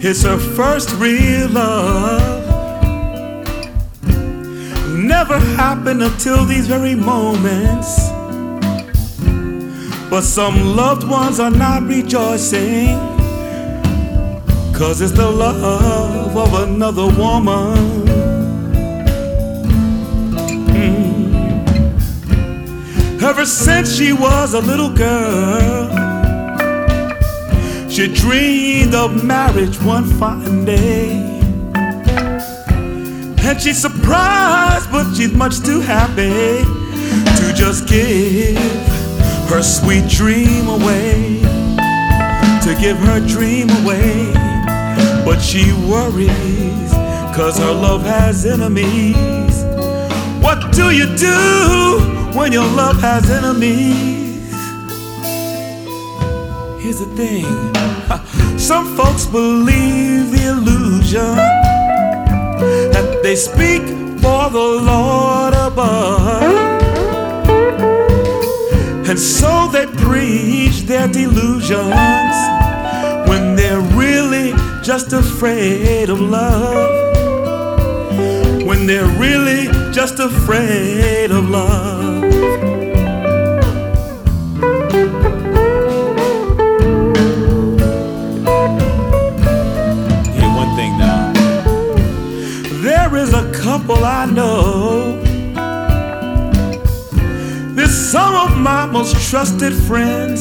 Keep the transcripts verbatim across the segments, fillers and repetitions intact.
It's her first real love. Never happened until these very moments. But some loved ones are not rejoicing, 'cause it's the love of another woman. mm. Ever since she was a little girl, she dreamed of marriage one fine day. And she's surprised, but she's much too happy to just give her sweet dream away, to give her dream away. But she worries, 'cause her love has enemies. What do you do when your love has enemies? Here's the thing, some folks believe the illusion that they speak for the Lord above, and so they preach their delusions when they're really just afraid of love. When they're really just afraid of love. Here, one thing now. There is a couple I know. They're some of my most trusted friends.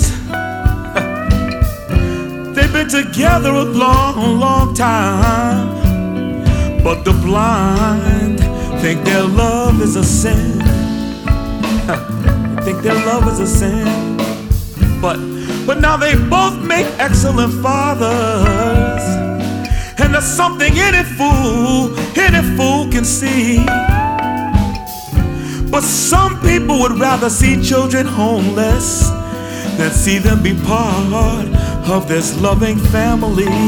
They've been together a long, long time. But the blind think their love is a sin. They think their love is a sin. But, but now they both make excellent fathers. And there's something any fool, any fool can see. But some people would rather see children homeless than see them be part of this loving family.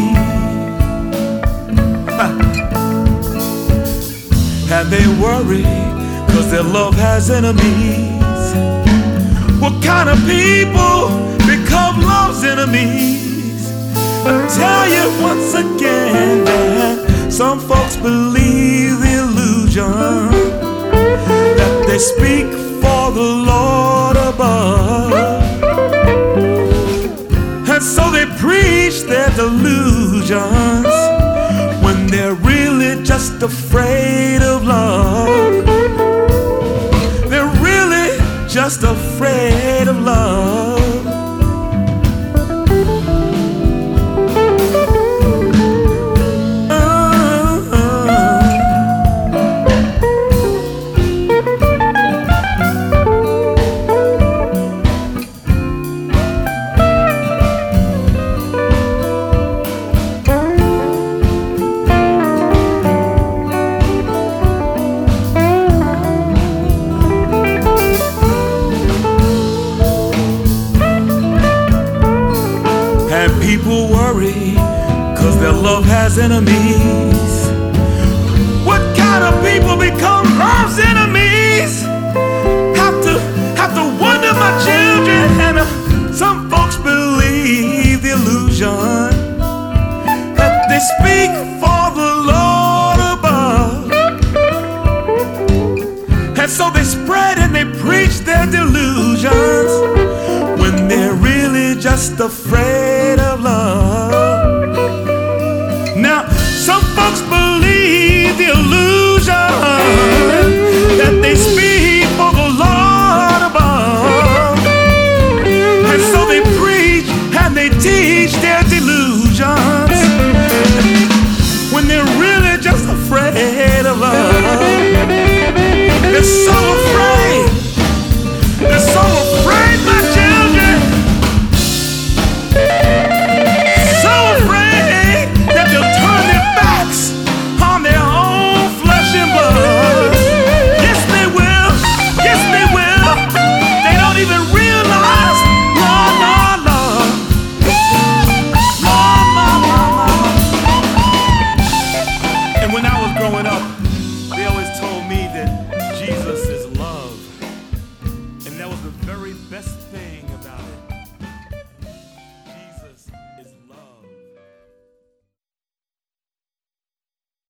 And they worry, 'cause their love has enemies. What kind of people become love's enemies? I tell you once again that some folks believe the illusion that they speak for the Lord above, and so they preach their delusions when they're really just afraid of love. They're really just afraid of love. People worry, 'cause their love has enemies. What kind of people become love's enemies? Have to, have to wonder, my children. And uh, some folks believe the illusion that they speak for the Lord above, and so they spread and they preach their delusions when they're really just afraid of love. Now, some folks believe the illusion that they speak for the Lord above, and so they preach and they teach their delusion